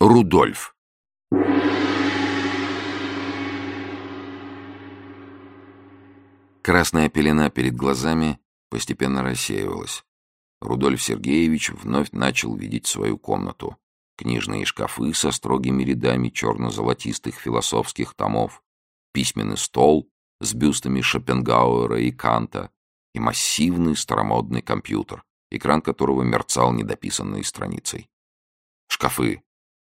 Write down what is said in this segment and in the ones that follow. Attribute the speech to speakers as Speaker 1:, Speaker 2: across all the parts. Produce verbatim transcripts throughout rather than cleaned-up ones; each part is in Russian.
Speaker 1: Рудольф. Красная пелена перед глазами постепенно рассеивалась. Рудольф Сергеевич вновь начал видеть свою комнату. Книжные шкафы со строгими рядами черно-золотистых философских томов, письменный стол с бюстами Шопенгауэра и Канта и массивный старомодный компьютер, экран которого мерцал недописанной страницей. Шкафы.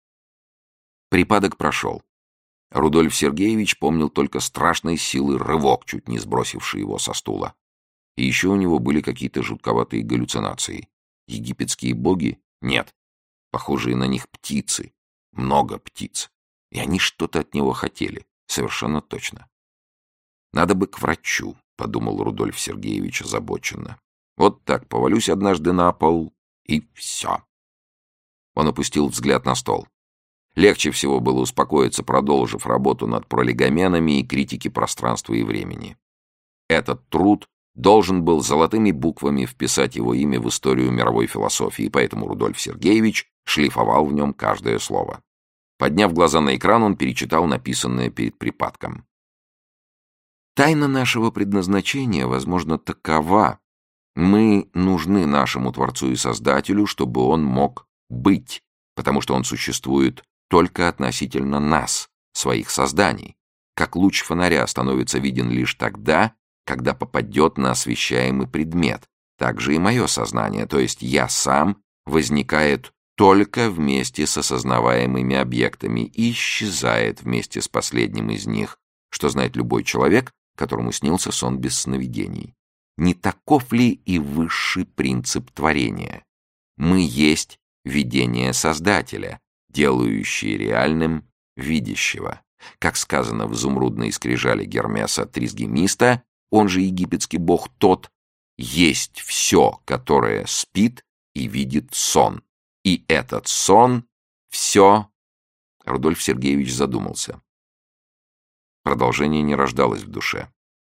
Speaker 1: Припадок прошел. Рудольф Сергеевич помнил только страшной силы рывок, чуть не сбросивший его со стула. И еще у него были какие-то жутковатые галлюцинации. Египетские боги? Нет. Похожие на них птицы. Много птиц. И они что-то от него хотели. Совершенно точно. «Надо бы к врачу», — подумал Рудольф Сергеевич озабоченно. «Вот так, повалюсь однажды на пол, и все». Он опустил взгляд на стол. Легче всего было успокоиться, продолжив работу над пролегоменами и критики пространства и времени. Этот труд должен был золотыми буквами вписать его имя в историю мировой философии, поэтому Рудольф Сергеевич шлифовал в нем каждое слово. Подняв глаза на экран, он перечитал написанное перед припадком. «Тайна нашего предназначения, возможно, такова. Мы нужны нашему Творцу и Создателю, чтобы Он мог быть, потому что Он существует только относительно нас, своих созданий. Как луч фонаря становится виден лишь тогда, когда попадет на освещаемый предмет. Так же и мое сознание, то есть я сам, возникает только вместе с осознаваемыми объектами и исчезает вместе с последним из них, что знает любой человек, которому снился сон без сновидений. Не таков ли и высший принцип творения? Мы есть видение Создателя, делающее реальным видящего. Как сказано в изумрудной скрижали Гермеса Трисгемиста, он же египетский бог Тот, есть все, которое спит и видит сон. И этот сон — все... Рудольф Сергеевич задумался. Продолжение не рождалось в душе.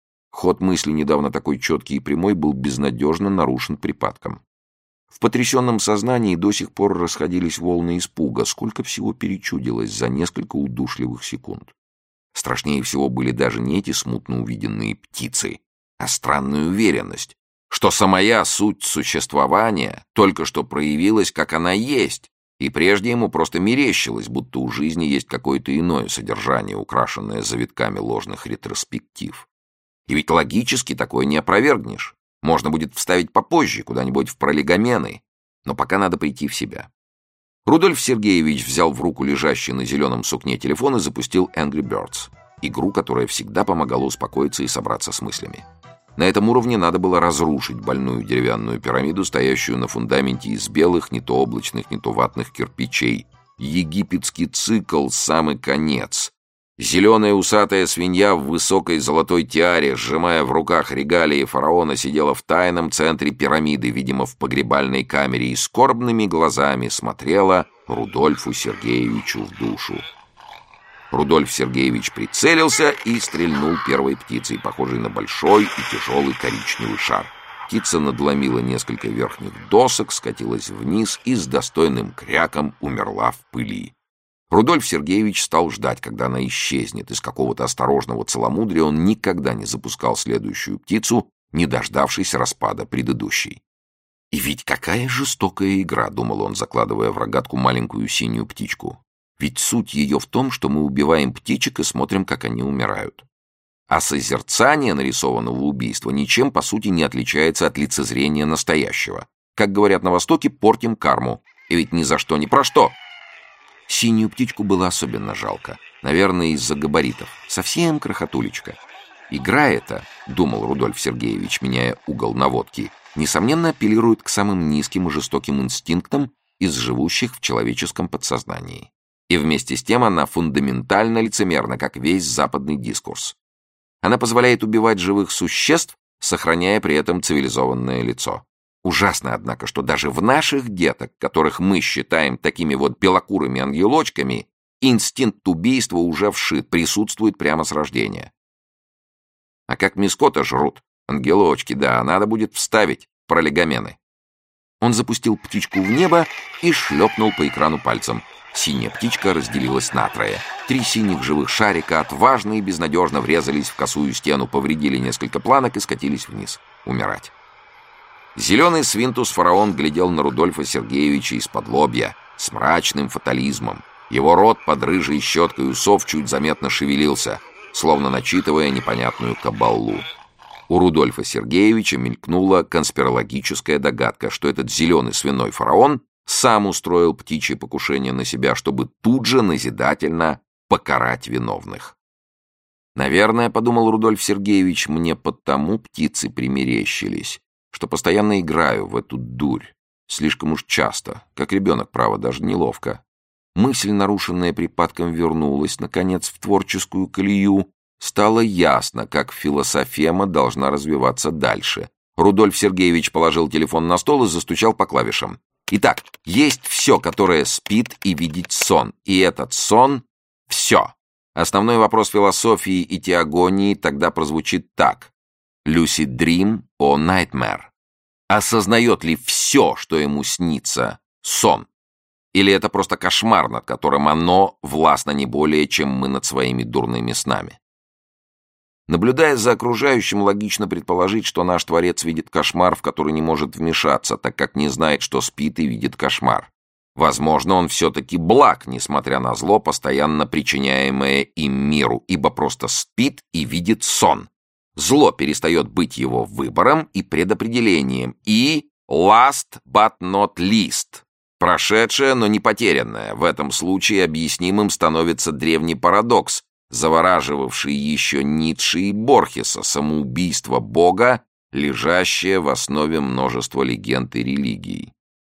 Speaker 1: Ход мысли, недавно такой четкий и прямой, был безнадежно нарушен припадком. В потрясенном сознании до сих пор расходились волны испуга, сколько всего перечудилось за несколько удушливых секунд. Страшнее всего были даже не эти смутно увиденные птицы, а странная уверенность, что самая суть существования только что проявилась, как она есть, и прежде ему просто мерещилось, будто у жизни есть какое-то иное содержание, украшенное завитками ложных ретроспектив. И ведь логически такое не опровергнешь. Можно будет вставить попозже, куда-нибудь в пролегомены, но пока надо прийти в себя. Рудольф Сергеевич взял в руку лежащий на зеленом сукне телефон и запустил Angry Birds, игру, которая всегда помогала успокоиться и собраться с мыслями. На этом уровне надо было разрушить больную деревянную пирамиду, стоящую на фундаменте из белых, не то облачных, не то ватных кирпичей. Египетский цикл — самый конец. Зеленая усатая свинья в высокой золотой тиаре, сжимая в руках регалии фараона, сидела в тайном центре пирамиды, видимо, в погребальной камере, и скорбными глазами смотрела Рудольфу Сергеевичу в душу. Рудольф Сергеевич прицелился и стрельнул первой птицей, похожей на большой и тяжелый коричневый шар. Птица надломила несколько верхних досок, скатилась вниз и с достойным кряком умерла в пыли. Рудольф Сергеевич стал ждать, когда она исчезнет. Из какого-то осторожного целомудрия он никогда не запускал следующую птицу, не дождавшись распада предыдущей. «И ведь какая жестокая игра», — думал он, закладывая в рогатку маленькую синюю птичку. «Ведь суть ее в том, что мы убиваем птичек и смотрим, как они умирают. А созерцание нарисованного убийства ничем, по сути, не отличается от лицезрения настоящего. Как говорят на Востоке, портим карму. И ведь ни за что, ни про что». Синюю птичку было особенно жалко. Наверное, из-за габаритов. Совсем крохотулечка. Игра эта, думал Рудольф Сергеевич, меняя угол наводки, несомненно апеллирует к самым низким и жестоким инстинктам из живущих в человеческом подсознании. И вместе с тем она фундаментально лицемерна, как весь западный дискурс. Она позволяет убивать живых существ, сохраняя при этом цивилизованное лицо. Ужасно, однако, что даже в наших деток, которых мы считаем такими вот белокурыми ангелочками, инстинкт убийства уже вшит, присутствует прямо с рождения. А как мискота жрут, ангелочки, да, надо будет вставить пролегомены. Он запустил птичку в небо и шлепнул по экрану пальцем. Синяя птичка разделилась натрое. Три синих живых шарика отважно и безнадежно врезались в косую стену, повредили несколько планок и скатились вниз. Умирать. Зеленый свинтус-фараон глядел на Рудольфа Сергеевича из-под лобья с мрачным фатализмом. Его рот под рыжей щеткой усов чуть заметно шевелился, словно начитывая непонятную кабалу. У Рудольфа Сергеевича мелькнула конспирологическая догадка, что этот зеленый свиной фараон сам устроил птичье покушение на себя, чтобы тут же назидательно покарать виновных. «Наверное, — подумал Рудольф Сергеевич, — мне потому птицы примерещились, что постоянно играю в эту дурь, слишком уж часто, как ребенок, право, даже неловко». Мысль, нарушенная припадком, вернулась, наконец, в творческую колею. Стало ясно, как философема должна развиваться дальше. Рудольф Сергеевич положил телефон на стол и застучал по клавишам. Итак, есть все, которое спит и видит сон. И этот сон — все. Основной вопрос философии и теогонии тогда прозвучит так. Lucid dream or nightmare? Осознает ли все, что ему снится, сон? Или это просто кошмар, над которым оно властно не более, чем мы над своими дурными снами? Наблюдая за окружающим, логично предположить, что наш Творец видит кошмар, в который не может вмешаться, так как не знает, что спит и видит кошмар. Возможно, он все-таки благ, несмотря на зло, постоянно причиняемое им миру, ибо просто спит и видит сон. Зло перестает быть его выбором и предопределением. И last but not least. Прошедшее, но не потерянное. В этом случае объяснимым становится древний парадокс, завораживавший еще Ницше и Борхеса, самоубийство Бога, лежащее в основе множества легенд и религий.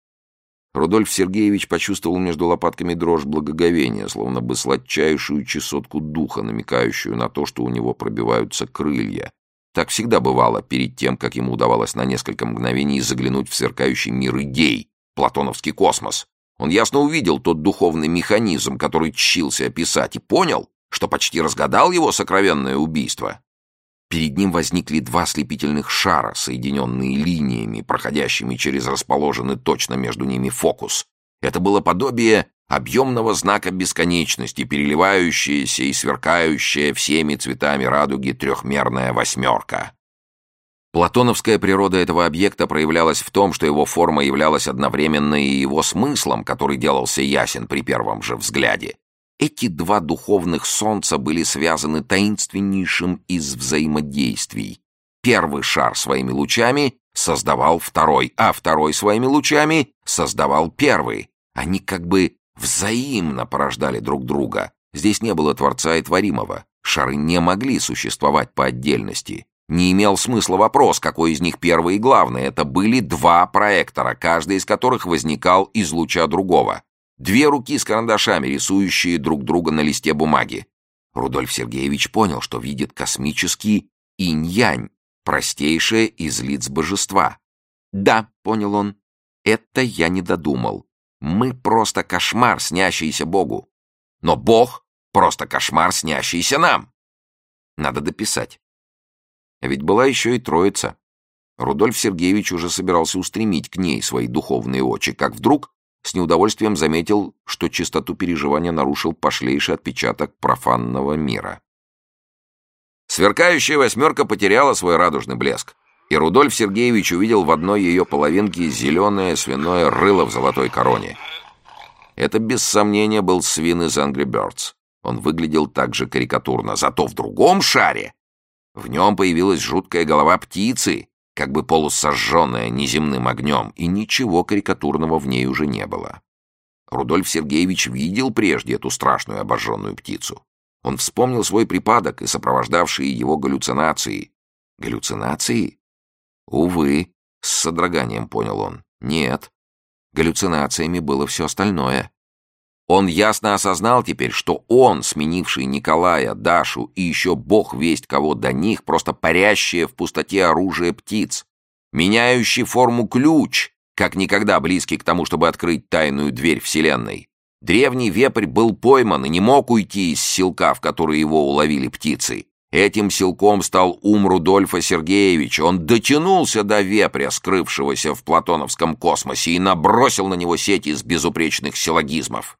Speaker 1: Рудольф Сергеевич почувствовал между лопатками дрожь благоговения, словно бы сладчайшую чесотку духа, намекающую на то, что у него пробиваются крылья. Так всегда бывало перед тем, как ему удавалось на несколько мгновений заглянуть в сверкающий мир идей, платоновский космос. Он ясно увидел тот духовный механизм, который тщился описать, и понял, что почти разгадал его сокровенное убийство. Перед ним возникли два слепительных шара, соединенные линиями, проходящими через расположенный точно между ними фокус. Это было подобие объемного знака бесконечности, переливающаяся и сверкающая всеми цветами радуги трехмерная восьмерка. Платоновская природа этого объекта проявлялась в том, что его форма являлась одновременно и его смыслом, который делался ясен при первом же взгляде. Эти два духовных солнца были связаны таинственнейшим из взаимодействий. Первый шар своими лучами создавал второй, а второй своими лучами создавал первый. Они как бы взаимно порождали друг друга. Здесь не было Творца и Творимого. Шары не могли существовать по отдельности. Не имел смысла вопрос, какой из них первый и главный. Это были два проектора, каждый из которых возникал из луча другого. Две руки с карандашами, рисующие друг друга на листе бумаги. Рудольф Сергеевич понял, что видит космический инь-янь, простейшее из лиц божества. «Да», — понял он, — «это я не додумал. Мы просто кошмар, снящийся Богу. Но Бог — просто кошмар, снящийся нам. Надо дописать». А ведь была еще и Троица. Рудольф Сергеевич уже собирался устремить к ней свои духовные очи, как вдруг с неудовольствием заметил, что чистоту переживания нарушил пошлейший отпечаток профанного мира. Сверкающая восьмерка потеряла свой радужный блеск, и Рудольф Сергеевич увидел в одной ее половинке зеленое свиное рыло в золотой короне. Это, без сомнения, был свин из Angry Birds. Он выглядел так же карикатурно, зато в другом шаре в нем появилась жуткая голова птицы, как бы полусожженная неземным огнем, и ничего карикатурного в ней уже не было. Рудольф Сергеевич видел прежде эту страшную обожженную птицу. Он вспомнил свой припадок и сопровождавшие его галлюцинации. Галлюцинации? Увы, с содроганием понял он. Нет, галлюцинациями было все остальное. Он ясно осознал теперь, что он, сменивший Николая, Дашу и еще бог весть кого до них, просто парящее в пустоте оружие птиц, меняющий форму ключ, как никогда близкий к тому, чтобы открыть тайную дверь Вселенной. Древний вепрь был пойман и не мог уйти из селка, в который его уловили птицы. Этим селком стал ум Рудольфа Сергеевича. Он дотянулся до вепря, скрывшегося в платоновском космосе, и набросил на него сеть из безупречных силлогизмов.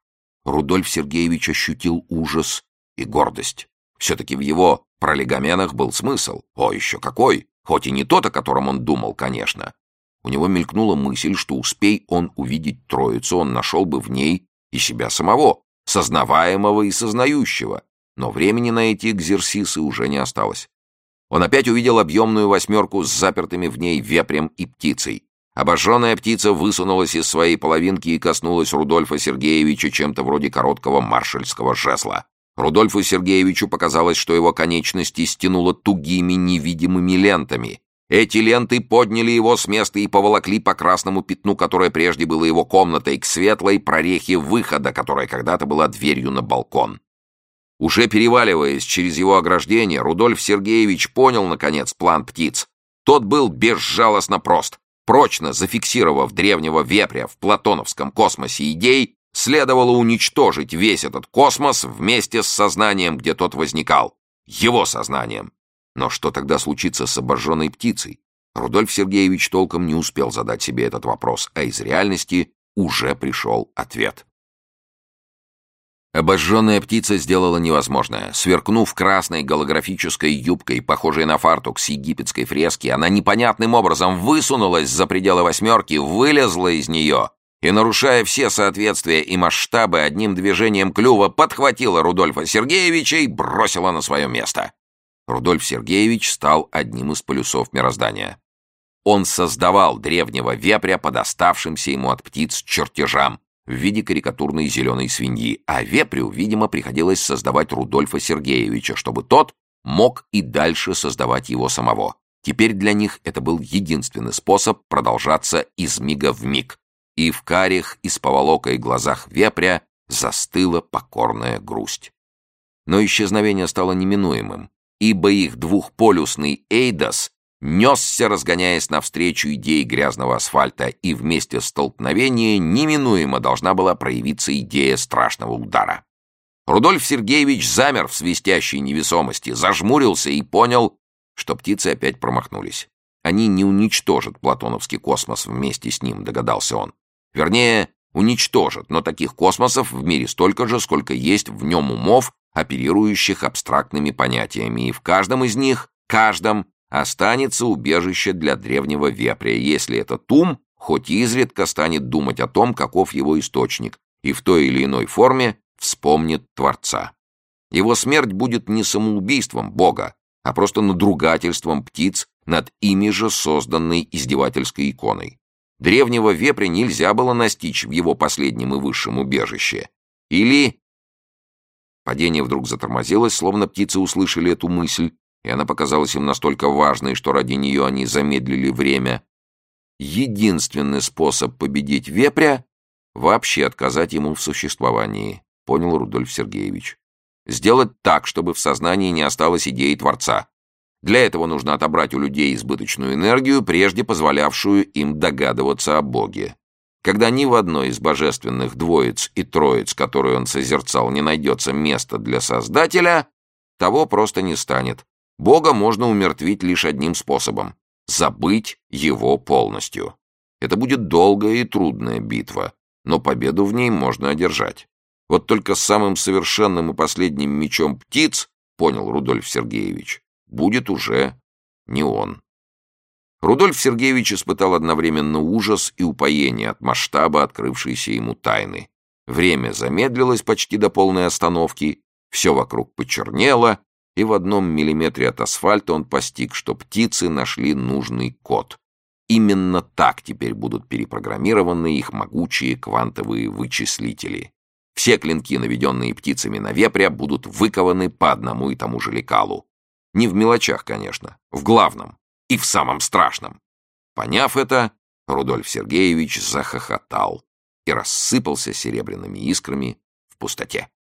Speaker 1: Рудольф Сергеевич ощутил ужас и гордость. Все-таки в его пролегоменах был смысл. О, еще какой! Хоть и не тот, о котором он думал, конечно. У него мелькнула мысль, что успей он увидеть троицу, он нашел бы в ней и себя самого, сознаваемого и сознающего. Но времени на эти экзерсисы уже не осталось. Он опять увидел объемную восьмерку с запертыми в ней вепрем и птицей. Обожженная птица высунулась из своей половинки и коснулась Рудольфа Сергеевича чем-то вроде короткого маршальского жезла. Рудольфу Сергеевичу показалось, что его конечности стянуло тугими невидимыми лентами. Эти ленты подняли его с места и поволокли по красному пятну, которое прежде было его комнатой, к светлой прорехе выхода, которая когда-то была дверью на балкон. Уже переваливаясь через его ограждение, Рудольф Сергеевич понял, наконец, план птиц. Тот был безжалостно прост. Прочно зафиксировав древнего вепря в платоновском космосе идей, следовало уничтожить весь этот космос вместе с сознанием, где тот возникал. Его сознанием. Но что тогда случится с обожженной птицей? Рудольф Сергеевич толком не успел задать себе этот вопрос, а из реальности уже пришел ответ. Обожженная птица сделала невозможное. Сверкнув красной голографической юбкой, похожей на фартук с египетской фрески, она непонятным образом высунулась за пределы восьмерки, вылезла из нее и, нарушая все соответствия и масштабы, одним движением клюва подхватила Рудольфа Сергеевича и бросила на свое место. Рудольф Сергеевич стал одним из полюсов мироздания. Он создавал древнего вепря по доставшимся ему от птиц чертежам в виде карикатурной зеленой свиньи, а вепрю, видимо, приходилось создавать Рудольфа Сергеевича, чтобы тот мог и дальше создавать его самого. Теперь для них это был единственный способ продолжаться из мига в миг. И в карих и с поволокой глазах вепря застыла покорная грусть. Но исчезновение стало неминуемым, ибо их двухполюсный Эйдос несся, разгоняясь навстречу идее грязного асфальта, и вместе столкновения неминуемо должна была проявиться идея страшного удара. Рудольф Сергеевич замер в свистящей невесомости, зажмурился и понял, что птицы опять промахнулись. Они не уничтожат платоновский космос вместе с ним, догадался он. Вернее, уничтожат, но таких космосов в мире столько же, сколько есть в нем умов, оперирующих абстрактными понятиями, и в каждом из них, каждом, останется убежище для древнего вепря, если этот ум хоть изредка станет думать о том, каков его источник, и в той или иной форме вспомнит Творца. Его смерть будет не самоубийством Бога, а просто надругательством птиц над ими же созданной издевательской иконой. Древнего вепря нельзя было настичь в его последнем и высшем убежище. Или... Падение вдруг затормозилось, словно птицы услышали эту мысль, и она показалась им настолько важной, что ради нее они замедлили время. Единственный способ победить вепря — вообще отказать ему в существовании, понял Рудольф Сергеевич. Сделать так, чтобы в сознании не осталось идеи Творца. Для этого нужно отобрать у людей избыточную энергию, прежде позволявшую им догадываться о Боге. Когда ни в одной из божественных двоиц и троиц, которые он созерцал, не найдется места для Создателя, того просто не станет. Бога можно умертвить лишь одним способом — забыть его полностью. Это будет долгая и трудная битва, но победу в ней можно одержать. Вот только самым совершенным и последним мечом птиц, понял Рудольф Сергеевич, будет уже не он. Рудольф Сергеевич испытал одновременно ужас и упоение от масштаба открывшейся ему тайны. Время замедлилось почти до полной остановки, все вокруг почернело, и в одном миллиметре от асфальта он постиг, что птицы нашли нужный код. Именно так теперь будут перепрограммированы их могучие квантовые вычислители. Все клинки, наведенные птицами на вепря, будут выкованы по одному и тому же лекалу. Не в мелочах, конечно, в главном и в самом страшном. Поняв это, Рудольф Сергеевич захохотал и рассыпался серебряными искрами в пустоте.